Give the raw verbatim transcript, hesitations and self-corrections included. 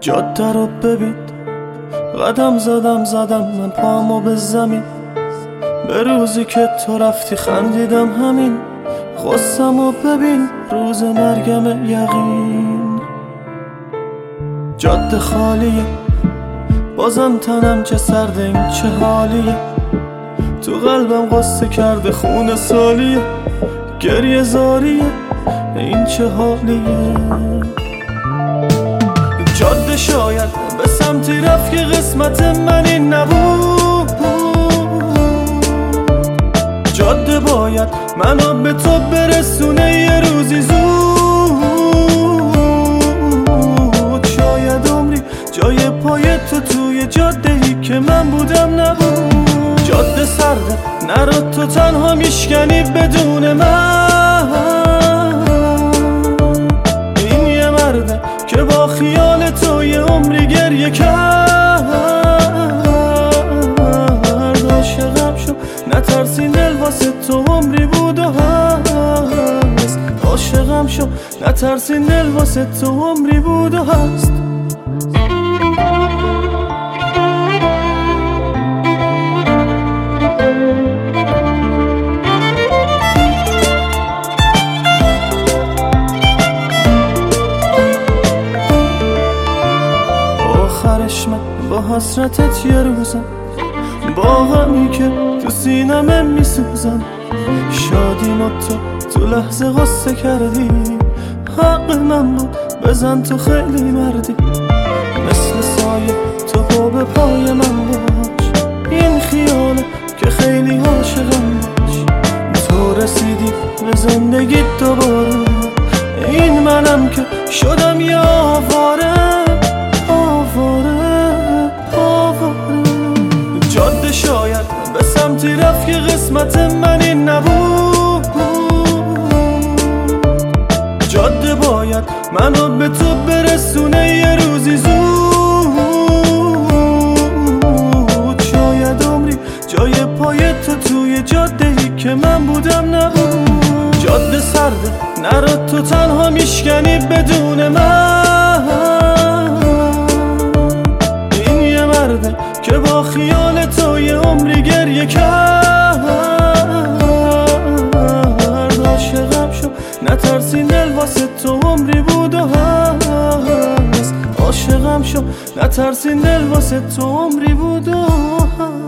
جاده رو ببین، قدم زدم زدم من پامو به زمین. به روزی که تو رفتی خندیدم همین. غصه‌مو ببین روز مرگم یقین. جاده خالیه بازم تنم چه سرده، این چه حالیه. تو قلبم قصه کرده خون سالیه، گریه زاریه، این چه حالیه. جاده شاید به سمتی رفت که قسمت من این نبود. جاده باید منو به تو برسونه یه روزی زود. شاید عمری جای پای تو توی جاده‌ای که من بودم نبود. جاده سرده نرو تو تنها میشکنی بدون من. این یه مرده که با خیال تو یه عمری گریه کرد. عاشقم شو نترسی دل واسه تو عمری بود و هست. عاشقم شو نترسی دل واسه تو عمری بود و هست. آخرش من با حسرتت یه روزم، با غمی که تو سینمه میسوزم. شادیمو تو تو لحظه غصه کردی، حق من بود بزن تو خیلی مردی. مثل سایه تو پا به پای من باش، این خیاله که خیلی عاشقم باش. تو رسیدی به زندگی دوباره، این منم که شدم یه آواره. جاده شاید به سمتی رفت که قسمت من این نبود. جاده باید منو به تو برسونه یه روزی زود. شاید عمری جای پای تو توی جاده‌ای که من بودم نبود. جاده سرده نرو تو تنها میشکنی بدون من. این یه مرده که با خیال تو یه عمری گریه کرد. عاشقم شو نترسی دل واسه تو عمری بود و هست. عاشقم شو نترسی دل واسه تو عمری بود و هست.